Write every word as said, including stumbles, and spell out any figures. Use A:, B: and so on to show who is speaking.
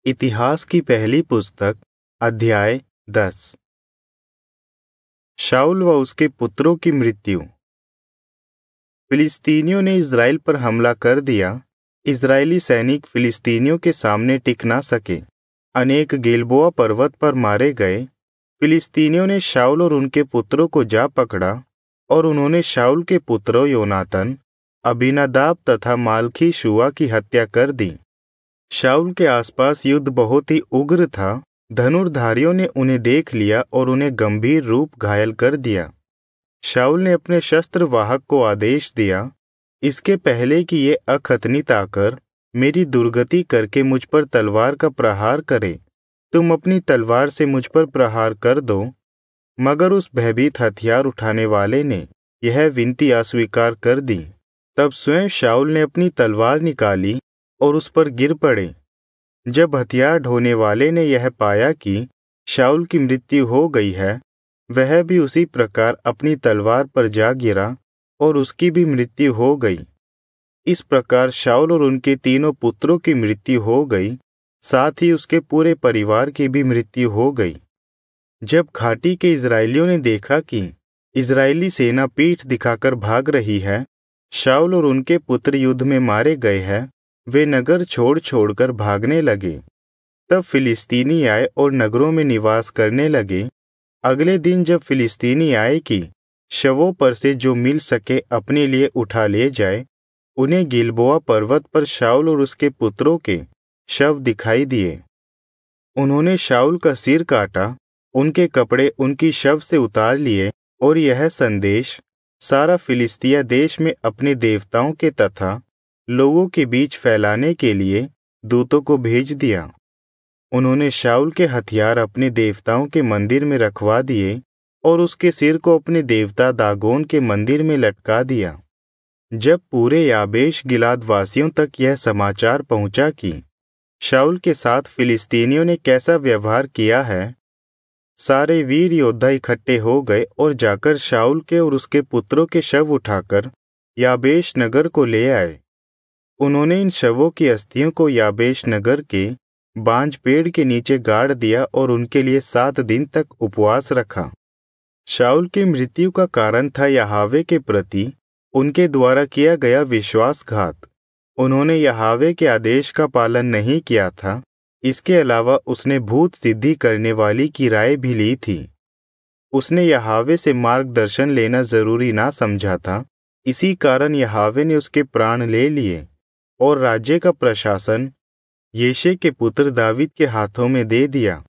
A: इतिहास की पहली पुस्तक अध्याय दस। शाऊल व उसके पुत्रों की मृत्यु। फिलिस्तीनियों ने इज़राइल पर हमला कर दिया। इज़राइली सैनिक फिलिस्तीनियों के सामने टिक ना सके। अनेक गिलबोआ पर्वत पर मारे गए। फिलिस्तीनियों ने शाऊल और उनके पुत्रों को जा पकड़ा और उन्होंने शाऊल के पुत्रों योनातन, अबीनादाब तथा माल्खी शूआ की हत्या कर दी। शाऊल के आसपास युद्ध बहुत ही उग्र था। धनुर्धारियों ने उन्हें देख लिया और उन्हें गंभीर रूप घायल कर दिया। शाऊल ने अपने शस्त्र वाहक को आदेश दिया, इसके पहले कि ये अखतनित आकर मेरी दुर्गति करके मुझ पर तलवार का प्रहार करे, तुम अपनी तलवार से मुझ पर प्रहार कर दो। मगर उस भयभीत हथियार उठाने वाले ने यह विनती अस्वीकार कर दी। तब स्वयं शाऊल ने अपनी तलवार निकाली और उस पर गिर पड़े। जब हथियार ढोने वाले ने यह पाया कि शाऊल की मृत्यु हो गई है, वह भी उसी प्रकार अपनी तलवार पर जा गिरा और उसकी भी मृत्यु हो गई। इस प्रकार शाऊल और उनके तीनों पुत्रों की मृत्यु हो गई, साथ ही उसके पूरे परिवार की भी मृत्यु हो गई। जब घाटी के इज़राइलियों ने देखा कि इज़राइली सेना पीठ दिखाकर भाग रही है, शाऊल और उनके पुत्र युद्ध में मारे गए हैं, वे नगर छोड़ छोड़कर भागने लगे। तब फिलिस्तीनी आए और नगरों में निवास करने लगे। अगले दिन जब फिलिस्तीनी आए कि शवों पर से जो मिल सके अपने लिए उठा ले जाए, उन्हें गिलबोआ पर्वत पर शाऊल और उसके पुत्रों के शव दिखाई दिए। उन्होंने शाऊल का सिर काटा, उनके कपड़े उनकी शव से उतार लिए और यह संदेश सारा फिलिस्तिया देश में अपने देवताओं के तथा लोगों के बीच फैलाने के लिए दूतों को भेज दिया। उन्होंने शाऊल के हथियार अपने देवताओं के मंदिर में रखवा दिए और उसके सिर को अपने देवता दागोन के मंदिर में लटका दिया। जब पूरे याबेश गिलाद वासियों तक यह समाचार पहुंचा कि शाऊल के साथ फिलिस्तीनियों ने कैसा व्यवहार किया है, सारे वीर योद्धा इकट्ठे हो गए और जाकर शाऊल के और उसके पुत्रों के शव उठाकर याबेश नगर को ले आए। उन्होंने इन शवों की अस्थियों को याबेश नगर के बांज पेड़ के नीचे गाड़ दिया और उनके लिए सात दिन तक उपवास रखा। शाऊल की मृत्यु का कारण था यहोवा के प्रति उनके द्वारा किया गया विश्वासघात। उन्होंने यहोवा के आदेश का पालन नहीं किया था। इसके अलावा उसने भूत सिद्धि करने वाली की राय भी ली थी। उसने यहोवा से मार्गदर्शन लेना जरूरी ना समझा था। इसी कारण यहोवा ने उसके प्राण ले लिए और राज्य का प्रशासन येशे के पुत्र दावीद के हाथों में दे दिया।